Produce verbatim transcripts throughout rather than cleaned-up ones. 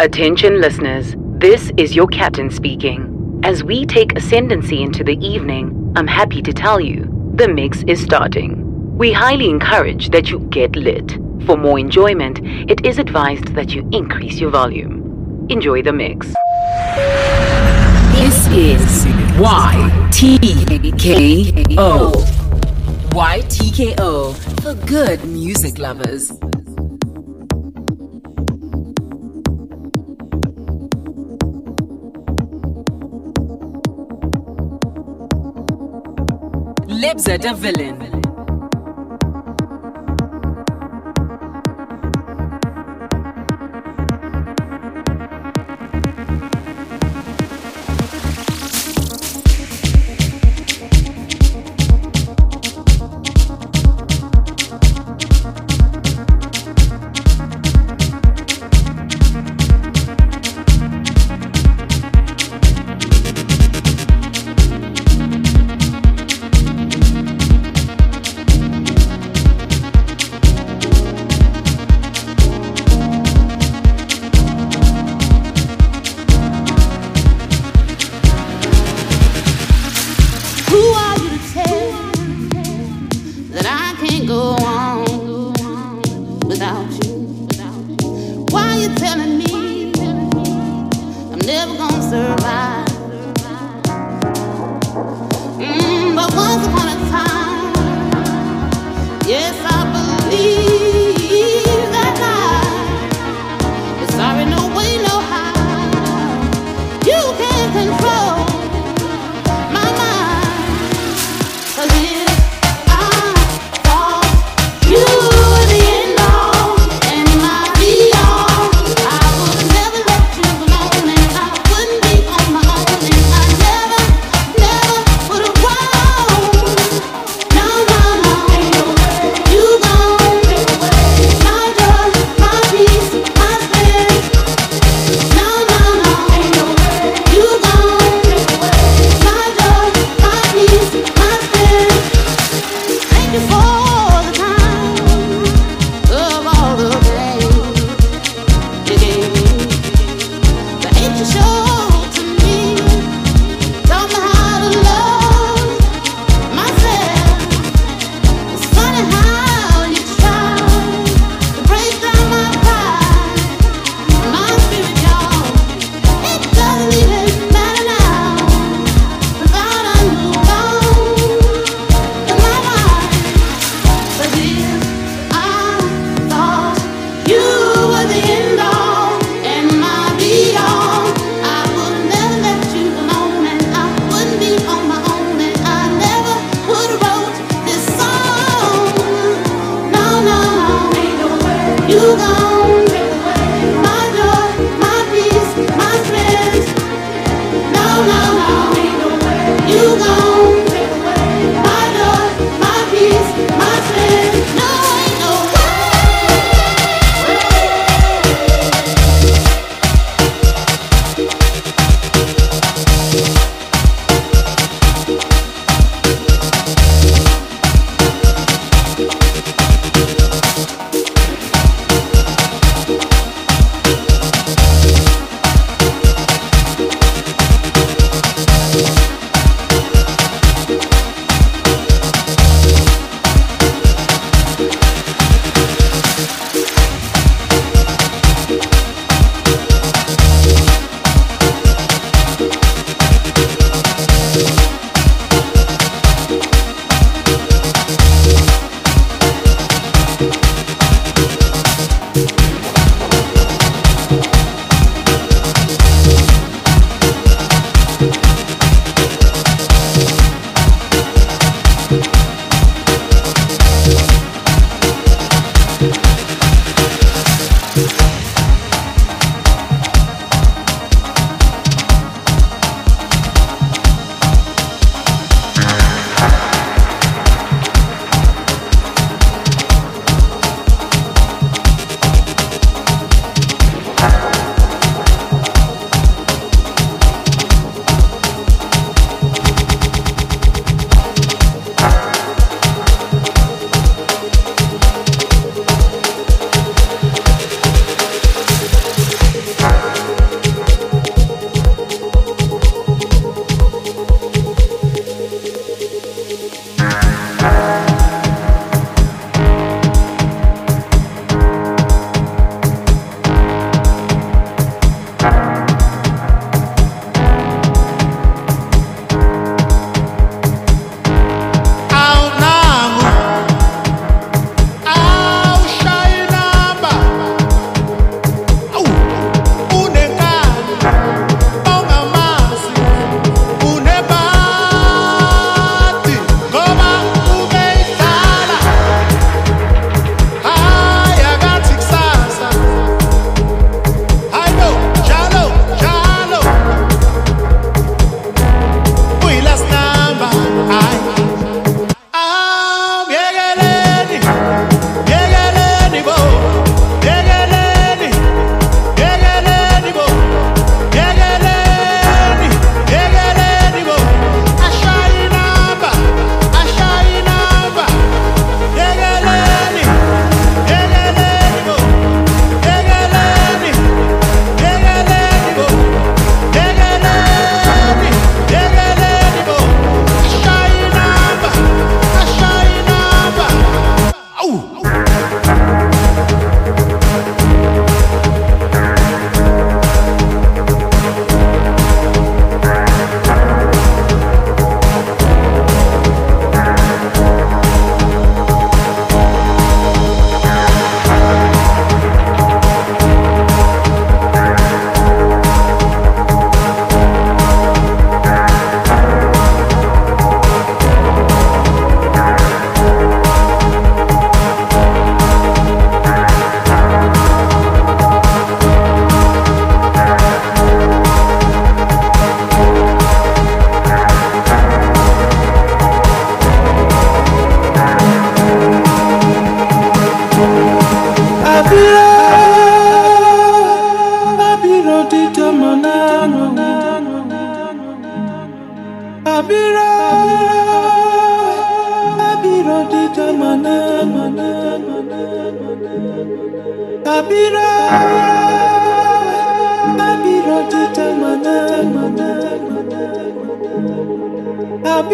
Attention listeners, this is your captain speaking. As we take ascendancy into the evening, I'm happy to tell you, the mix is starting. We highly encourage that you get lit. For more enjoyment, it is advised that you increase your volume. Enjoy the mix. This is Y T K O. Y T K O for good music lovers. Lebza the Villain.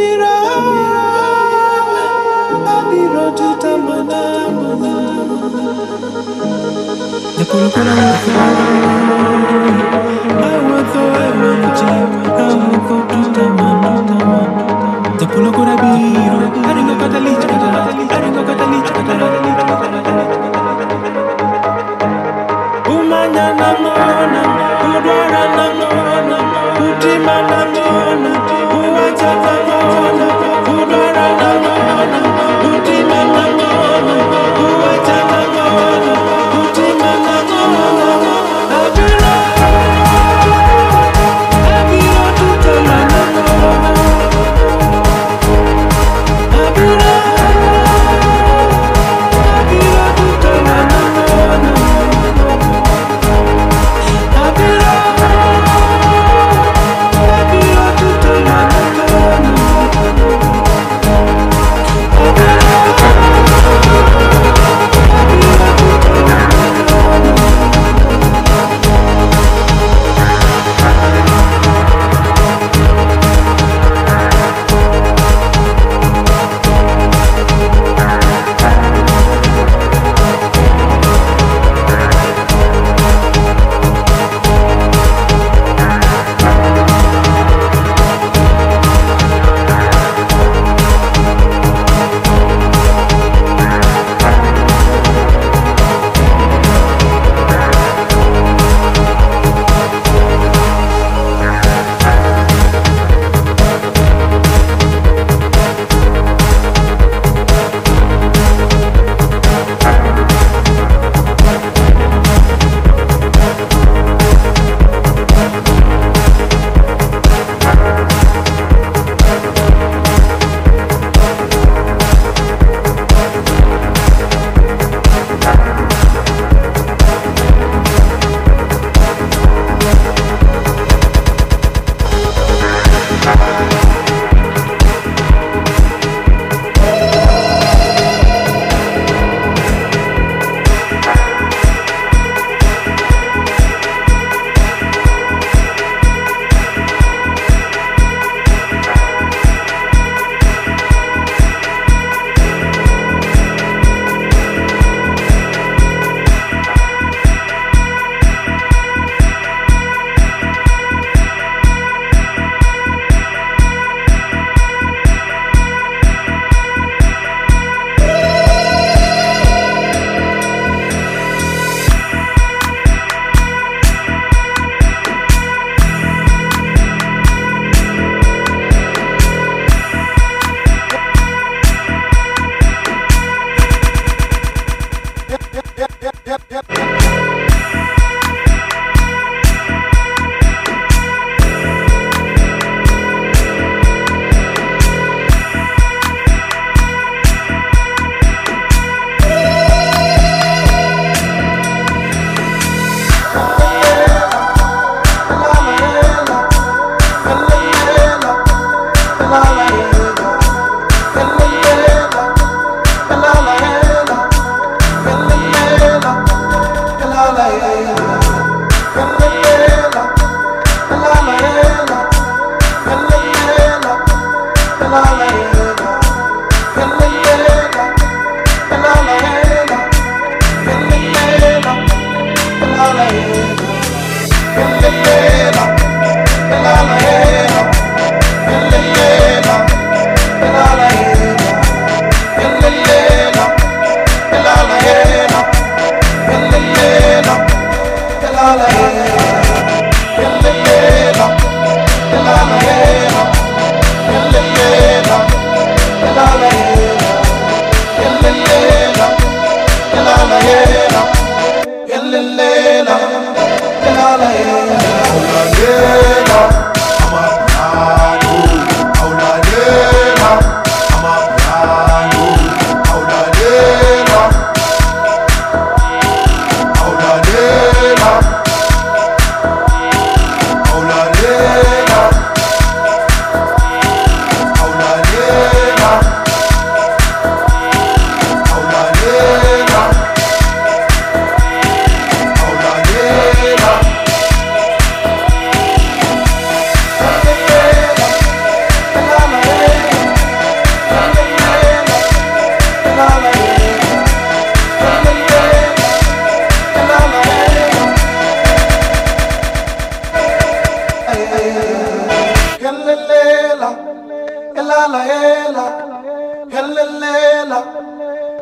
Abira, abiro tutamana. The Pulukuna I want to, I want to, I want to tutamana. The Pulukuna biro, I don't know what the leech, I don't know what the leech, I don't know what the leech. Umanya namona, udwara namona, utima namona, uwacha namona, udwara namona, utima namona, uwacha namona, utima namona. Abira, abira tutamana. Abira, abira tutamana.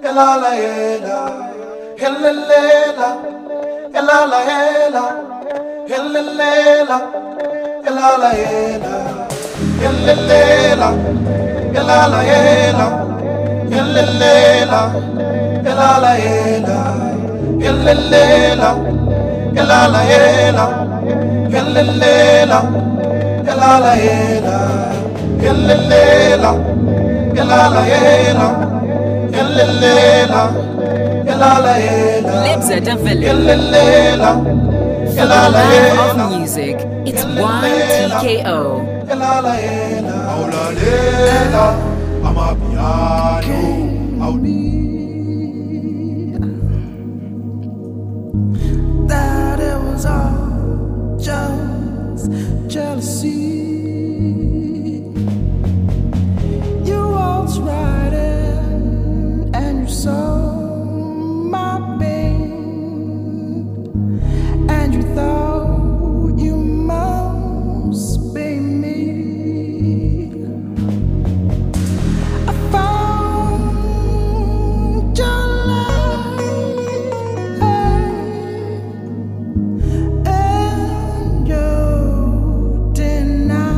elala ela, elelela, elala ela, elelela, elala ela, elelela, elala ela, elelela, elala ela, elelela, elala ela, elelela, elala ela, elelela, elala ela, elelela, elala ela, Lives at the village. elelela, For the love of music, it's Y T K O. elala ela, aulalela, amapiano, audi. That it was all just jealousy. You waltzed right in and you saw my pain, and you thought you must be me. I found your light, and you denied.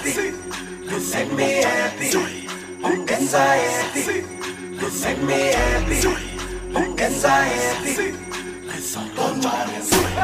happy. You make me happy. Anxiety. You make me happy. Anxiety. Don't worry.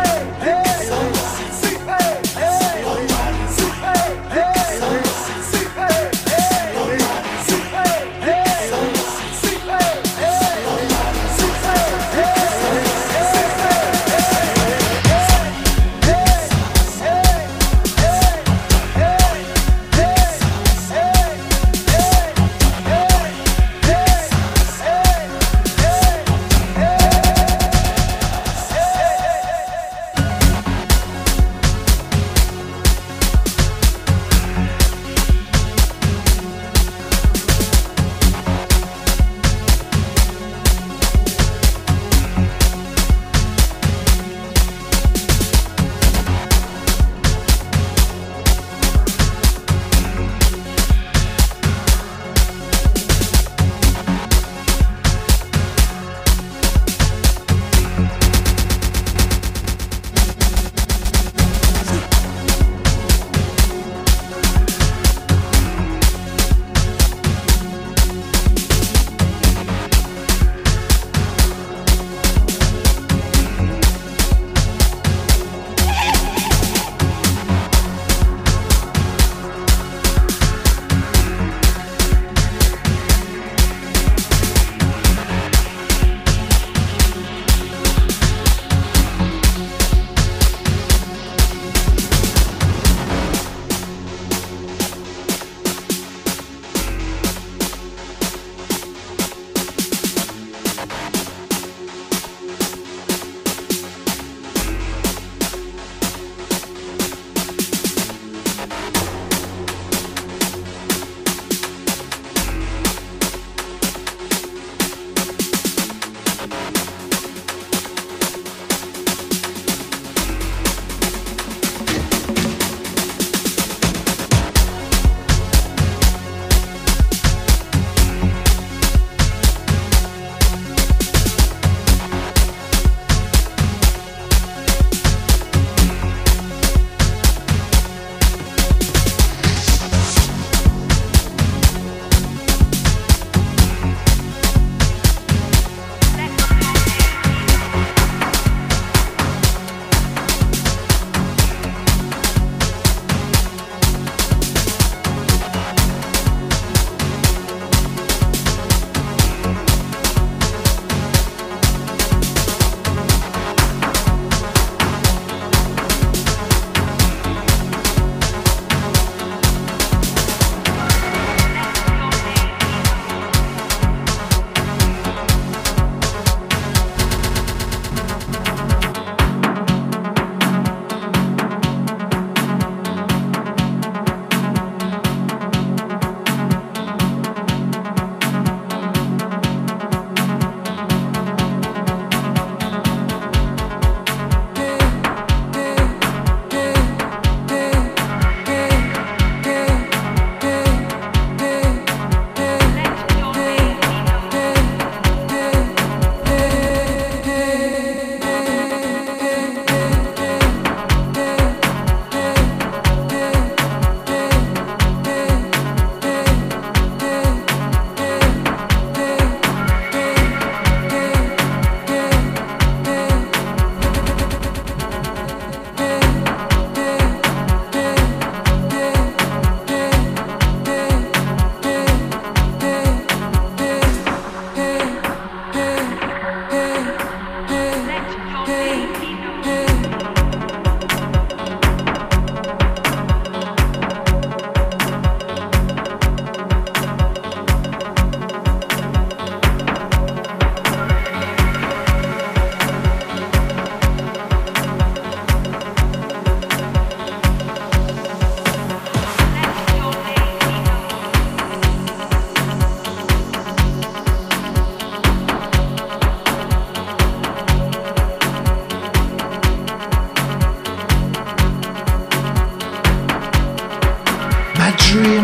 dream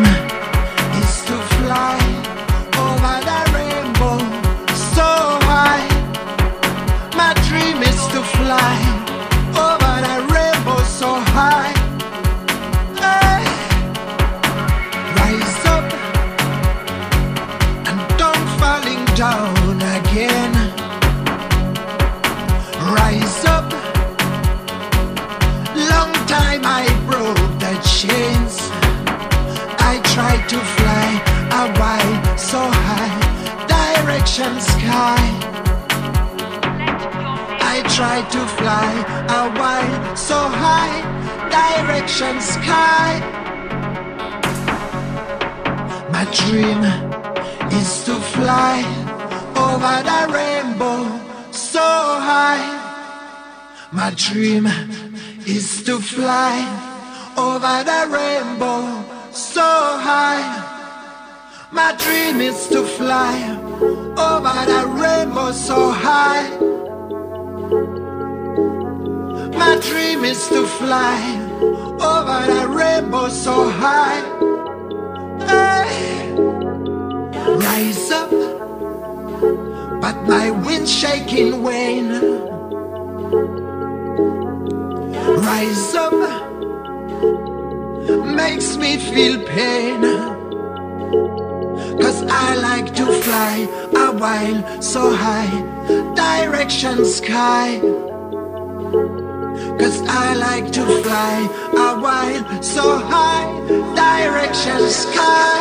is to fly over the rainbow so high. My dream is to fly over the rainbow so high. Hey. try to fly a while so high, direction sky. I try to fly a while so high, direction sky. My dream is to fly over the rainbow so high. My dream is to fly over the rainbow so high. My dream is to fly over the rainbow so high. My dream is to fly over the rainbow so high. Hey. Rise up, but my wind shaking wane. Rise up makes me feel pain, 'cause I like to fly a while so high, direction sky. 'Cause I like to fly a while so high, direction sky.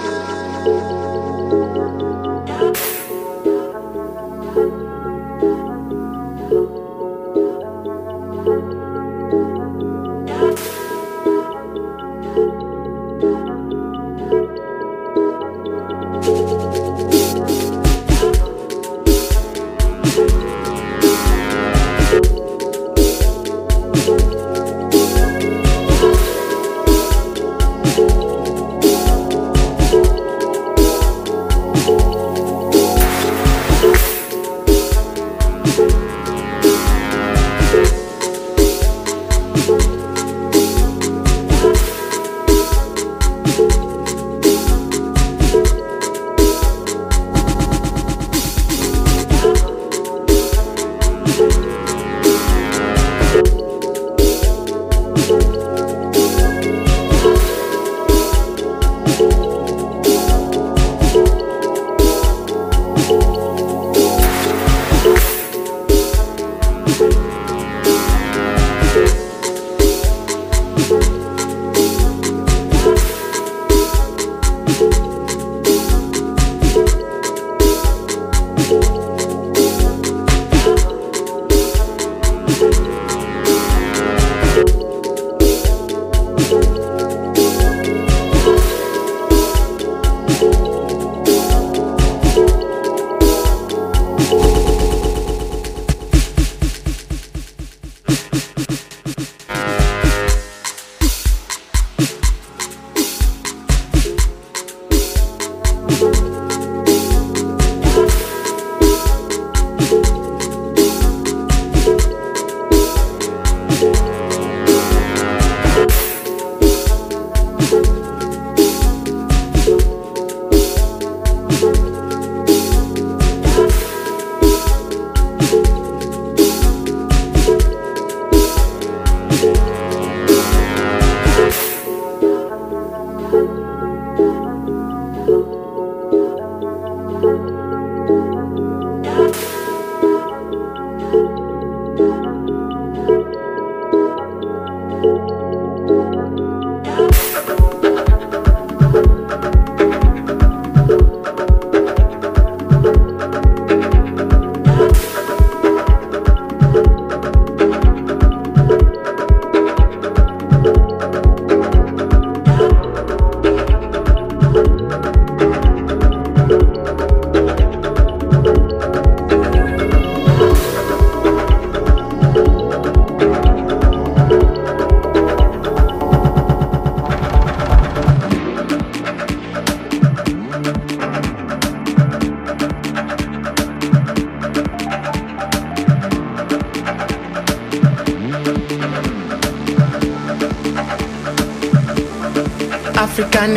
African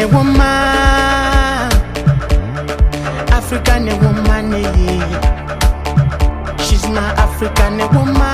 woman, African woman, yeah. She's my African woman,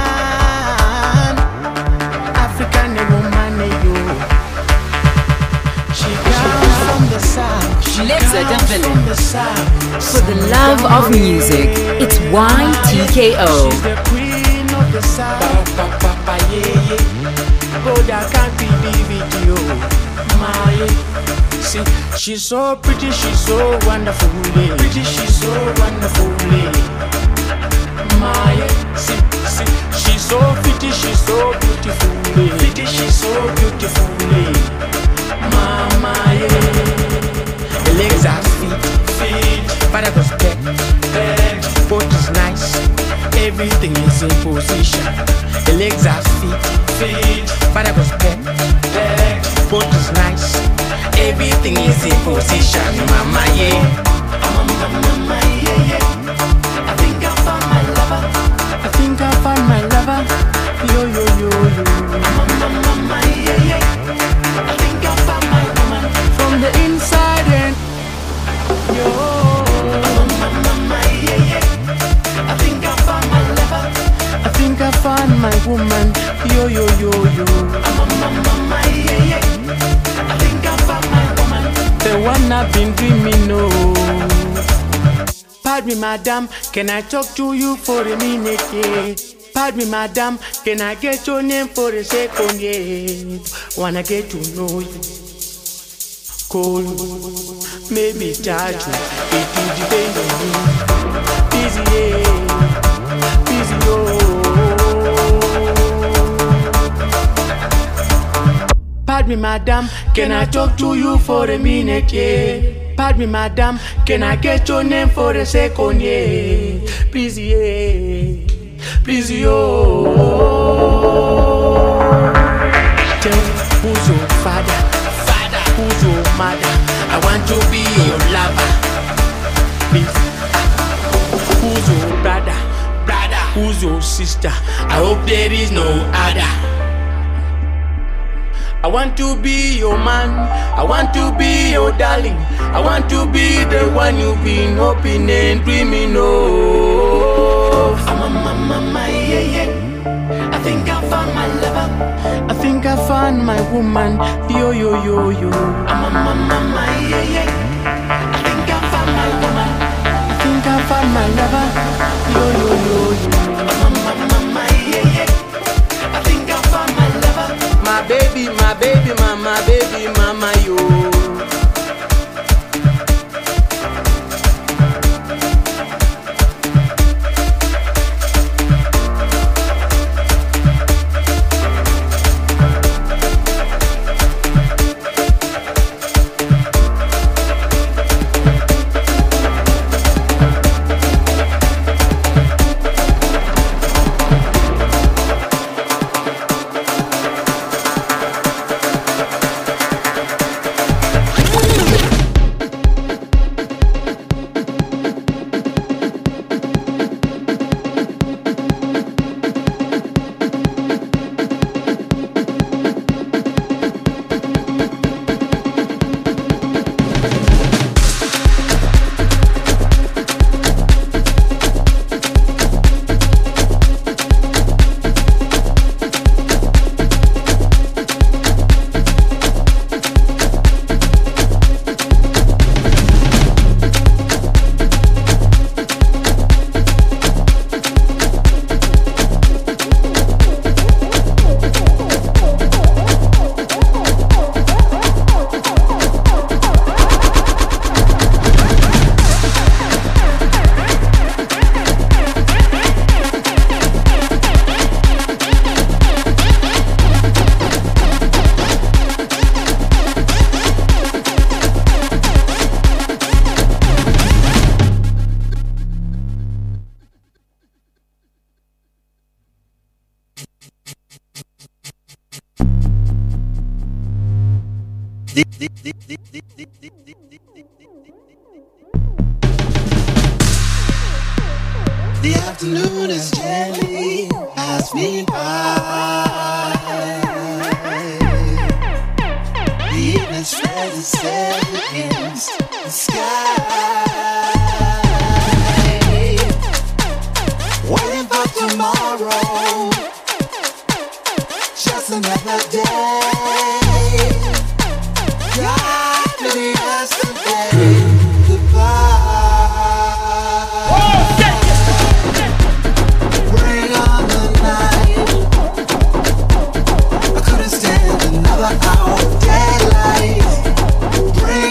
African woman, yeah. She comes from the south, she lives at from the south. For the love of music, it's Y T K O. She's the queen of the south, pa, pa, pa, yeah, yeah. Brother can't believe it, yo. My see, she's so pretty, she's so wonderful, yeah. Pretty, she's so wonderful, yeah. My, yeah. See, see, she's so pretty, she's so beautiful, yeah. Pretty, she's so beautiful, yeah. Mama, yeah. The legs are feet, feet. But I was back, back. Both is nice, everything is in position. The legs are feet, feet. But I was back, back. Both is nice, everything is in position. Mama, yeah. Mama, mama, yeah, yeah. I think I found my lover. I think I found my lover. Yo, yo, yo, yo. Mama, mama, yeah, yeah. I think I found my woman from the inside and yo. Mama, mama, yeah, yeah. I think I found my lover. I think I found my woman. Yo, yo, yo, yo. Mama, mama, yeah, yeah. I think I found my woman. The one I've been dreaming, no. Pardon me, madam, can I talk to you for a minute, yeah? Pardon me, madam, can I get your name for a second, yeah? Wanna get to know you. Call you, maybe charge you, it will depend on you. Busy, yeah, busy, oh. Pardon me, madam, can I talk to you for a minute, yeah? Pardon me, madam, can I get your name for a second, yeah? Please, yeah, please, yo. Tell me, who's your father? Father, who's your mother? I want to be your lover. Please, who's your brother? Brother, who's your sister? I hope there is no other. I want to be your man, I want to be your darling, I want to be the one you've been hoping and dreaming of. Mama, mama, yeah, yeah. I think I found my lover, I think I found my woman. Yo, yo, yo, yo. Mama, mama, yeah, yeah. I think I found my woman, I think I found my lover. Yo, yo, yo, yo. Mama, mama, yeah, yeah. I think I found my lover. My baby, my baby, mama, baby, mama, yo. The afternoon is gently passed me by. The evening spreads itself against the sky. Waiting for tomorrow, just another day. God to the yesterday. Another hour of daylight. Bring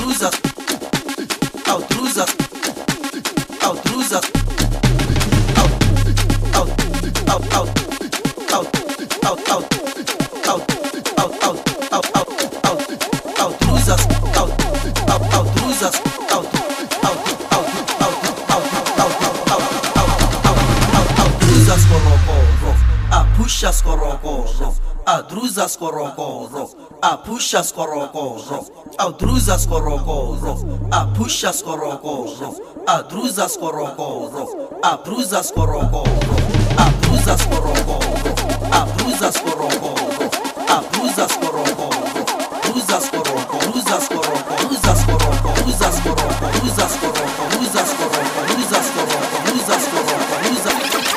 Outruzas, outruzas, outruzas, out, out, out, out, out, out, out, out, out, out, out, out, out, outruzas, out, out, outruzas, out, out, out, out, out, out, out, outruzas korokoro, a pushas korokoro, a druzas korokoro, a pushas korokoro, a druzas korokoro, a pushas korokoro, a druzas korokoro, a bruzas korokoro, a bruzas korokoro, a bruzas korokoro, a bruzas korokoro, bruzas koroko, bruzas koroko, bruzas koroko, bruzas koroko, bruzas koroko, bruzas koroko, bruzas koroko, bruzas koroko, bruzas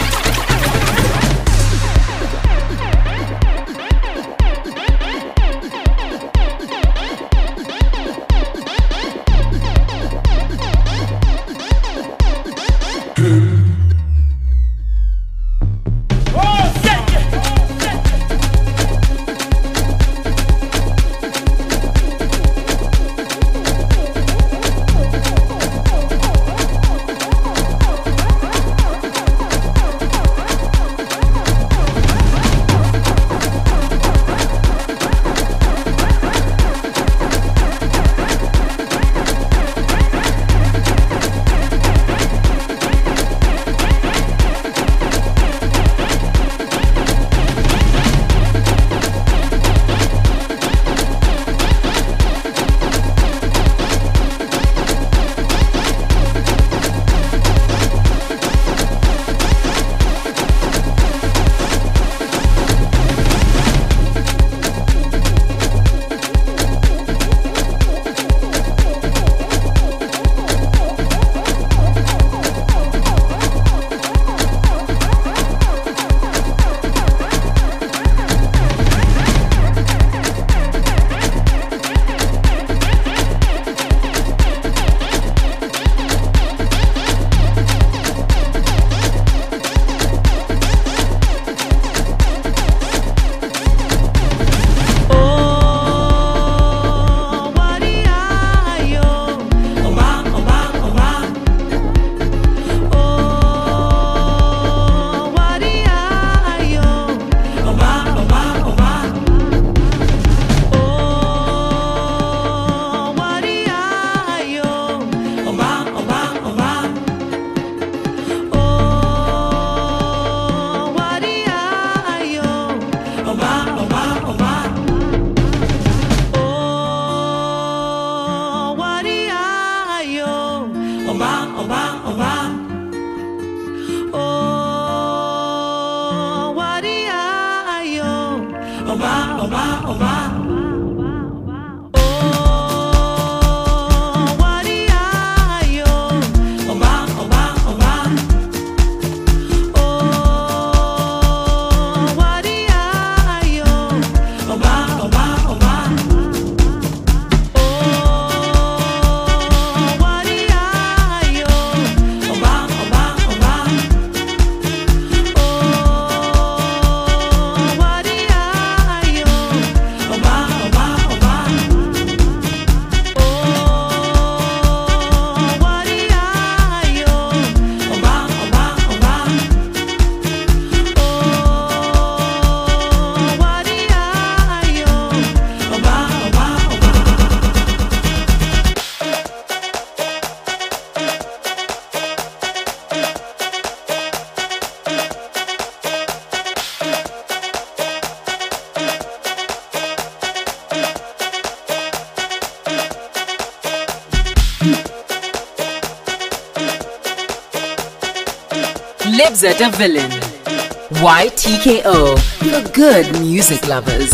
Libza the Villain. Y T K O for good music lovers.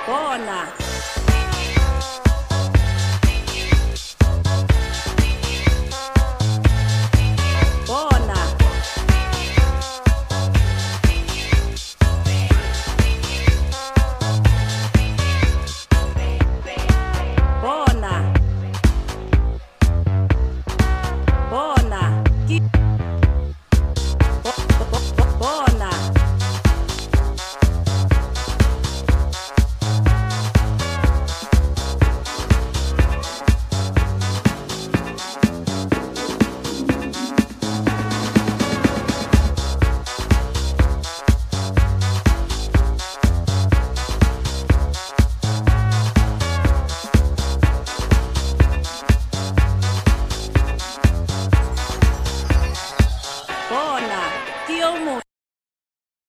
khona.